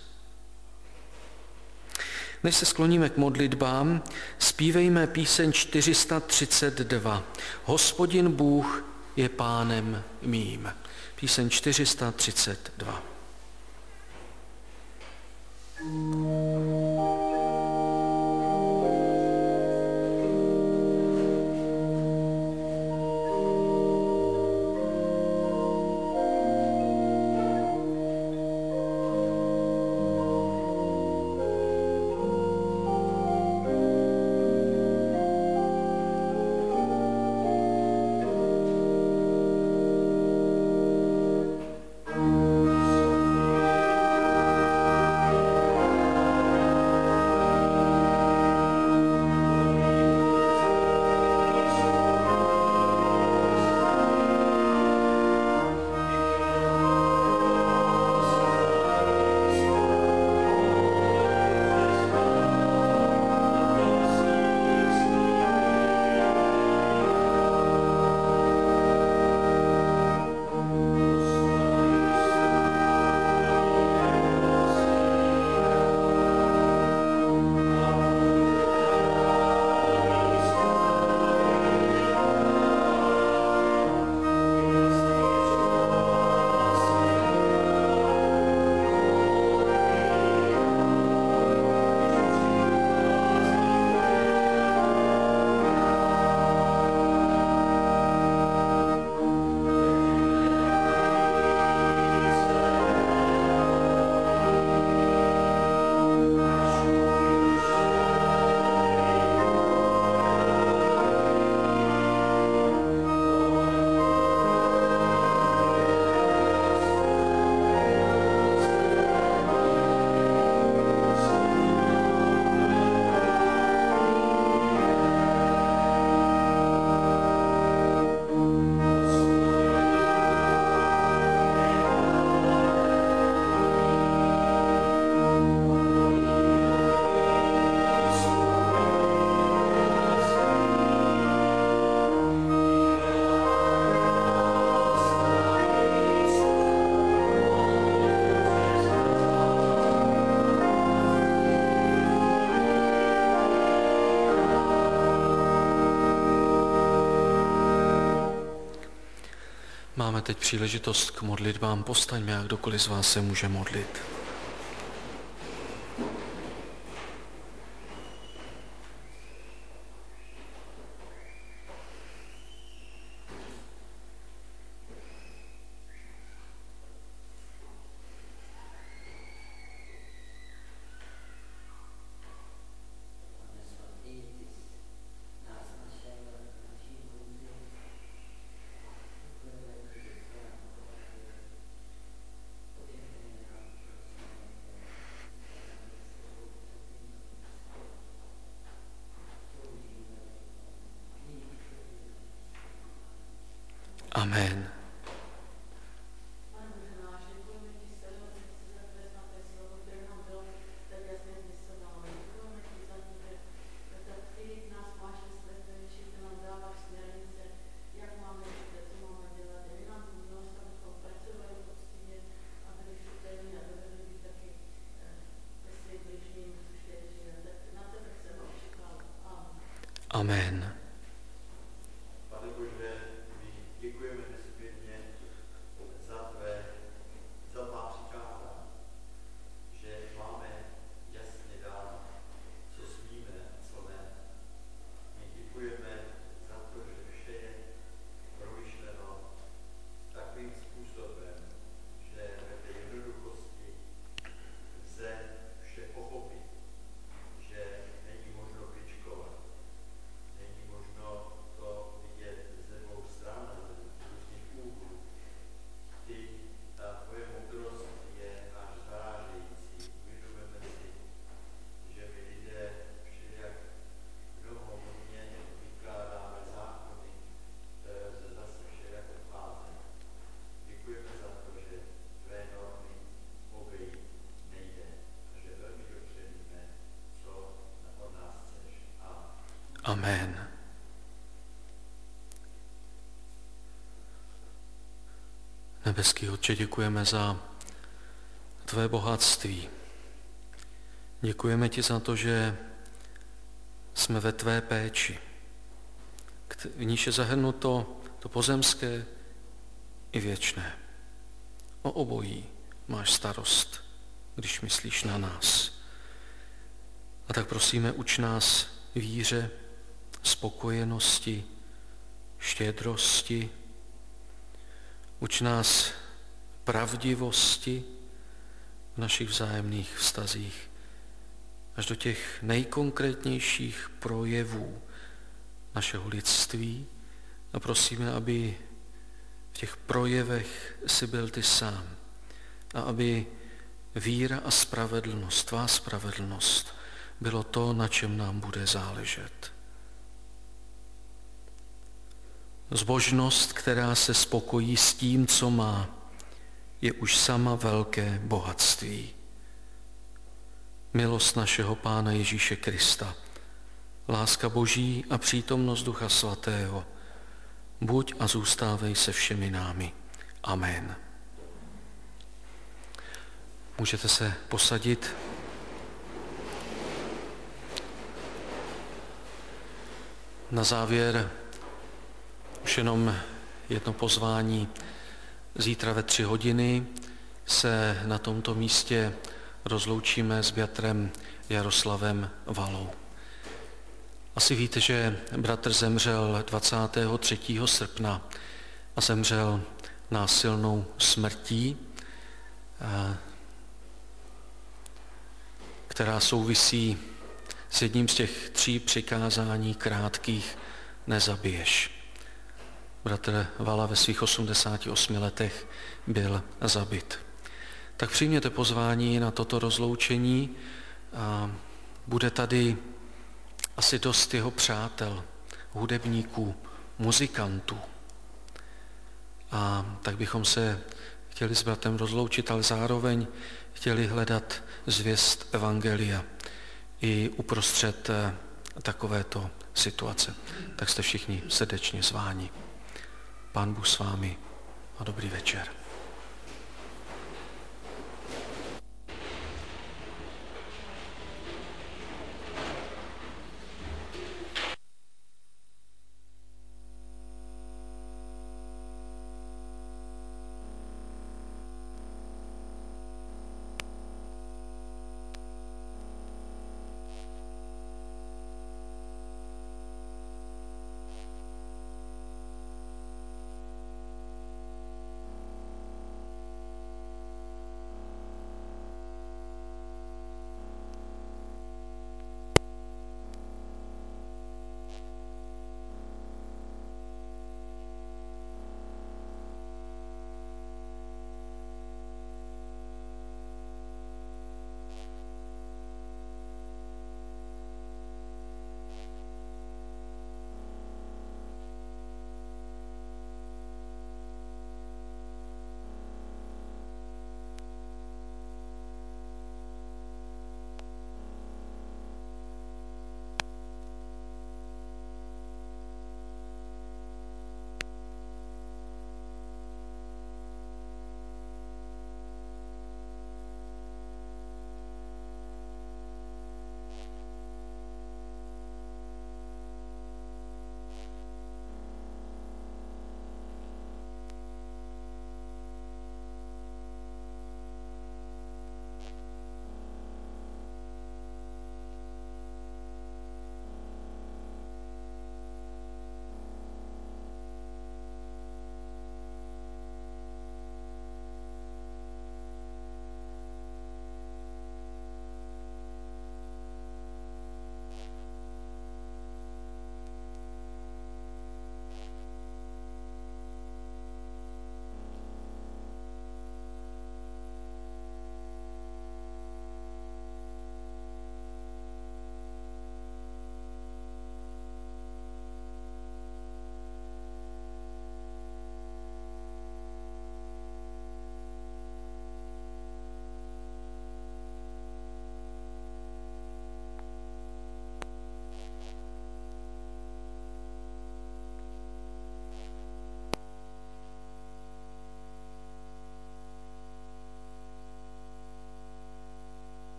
Než se skloníme k modlitbám, zpívejme píseň 432. Hospodin Bůh je pánem mým. Píseň 432. Máme teď příležitost k modlitbám. Postaňme a kdokoliv z vás se může modlit. Amen. Amen. Amen. Nebeský Otče, děkujeme za tvé bohatství. Děkujeme ti za to, že jsme ve tvé péči. V níž je zahrnuto to pozemské i věčné. O obojí máš starost, když myslíš na nás. A tak prosíme, uč nás víře, spokojenosti, štědrosti, uč nás pravdivosti v našich vzájemných vztazích, až do těch nejkonkrétnějších projevů našeho lidství. A prosíme, aby v těch projevech si byl ty sám a aby víra a spravedlnost, tvá spravedlnost, bylo to, na čem nám bude záležet. Zbožnost, která se spokojí s tím, co má, je už sama velké bohatství. Milost našeho Pána Ježíše Krista, láska Boží a přítomnost Ducha Svatého, buď a zůstávej se všemi námi. Amen. Můžete se posadit. Na závěr už jenom jedno pozvání. Zítra ve 3 hodiny se na tomto místě rozloučíme s bratrem Jaroslavem Valou. Asi víte, že bratr zemřel 23. srpna a zemřel násilnou smrtí, která souvisí s jedním z těch 3 přikázání krátkých nezabiješ. Bratr Vala ve svých 88 letech byl zabit. Tak přijměte pozvání na toto rozloučení. Bude tady asi dost jeho přátel, hudebníků, muzikantů. A tak bychom se chtěli s bratrem rozloučit, ale zároveň chtěli hledat zvěst evangelia i uprostřed takovéto situace. Tak jste všichni srdečně zváni. Pán Bůh s vámi a dobrý večer.